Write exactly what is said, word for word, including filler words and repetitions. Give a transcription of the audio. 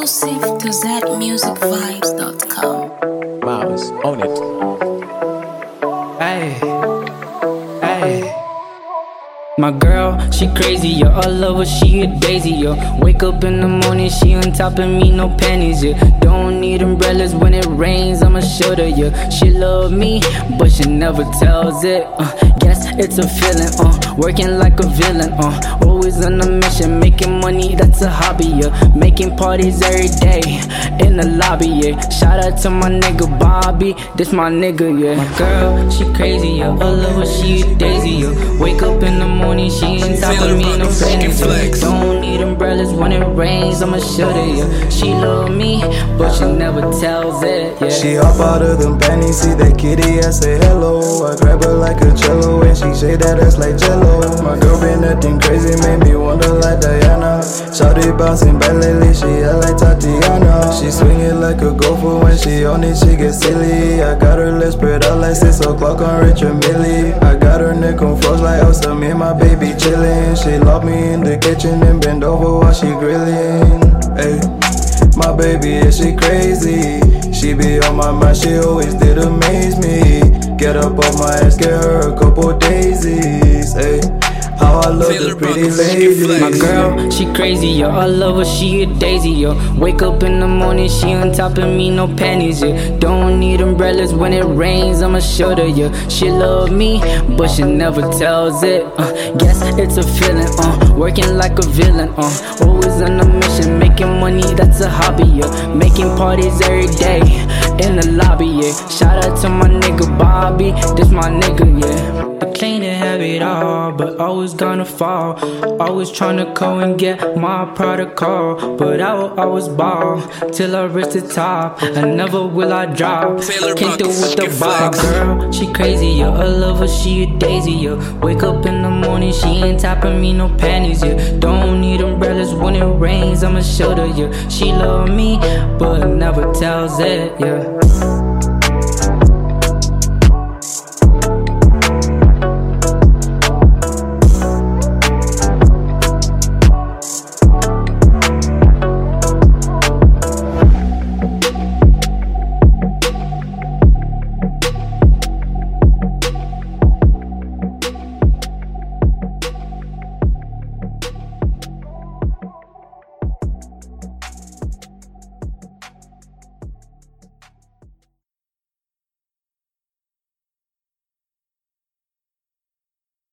exclusive to zed music vibes dot com. Miles, own it. Ay, ay. My girl, she crazy, yo. I love her, she a daisy, yo. Wake up in the morning, she on top of me, no panties, yeah. Don't need umbrellas when it rains, I'ma show her, yeah. She love me, but she never tells it. Uh, guess it's a feeling, uh. Working like a villain, uh. Always on a mission, making money, that's a hobby, yeah. Making parties every day in the lobby, yeah. Shout out to my nigga Bobby, this my nigga, yeah. My girl, she crazy, yo. I love her, she a daisy, yo. Wake up in the morning. She ain't top of me, no friends. Don't need umbrellas when it rains, I'ma show her, yeah. She love me, but she never tells it, yeah. She hop out of them panties, see that kitty, I say hello. I grab her like a cello, and she shake that ass like jello. My girl been acting crazy, made me wonder like Diana. Shawty bouncing back lately, she act like Tatiana. She swinging like a gopher, when she on it, she get silly. I got her lips spread out like six o'clock on Richard Millie. I got her neck on froze like Elsa, me and my baby chillin'. She locked me in the kitchen and bend over while she grillin'. Ay, my baby, yeah, she crazy. She be on my mind, she always did amaze me. Get up off my ass, get her a couple daisies. Ay, how I love the pretty lady. My girl, she crazy, yo. I love her, she a daisy, yo. Wake up in the morning, she on top of me, no panties, yeah. Don't need umbrellas when it rains, I'ma show her, yeah. She love me, but she never tells it. Uh, guess it's a feeling, uh. Working like a villain, uh. Always on a mission, making money, that's a hobby, yeah. Making parties every day in the lobby, yeah. Shout out to my nigga Bobby, this my nigga, yeah. I claim to have it all, but always gonna fall. Always tryna go and get my protocol, but I will always ball till I reach the top. And never will I drop. Can't do with the ball. Girl, she crazy, yo. I love her, she a daisy, yo. Wake up in the morning, she ain't top of me, no panties, yeah. Don't need umbrellas when it rains, I'ma show her, yeah. She love me, but never tells it, yeah.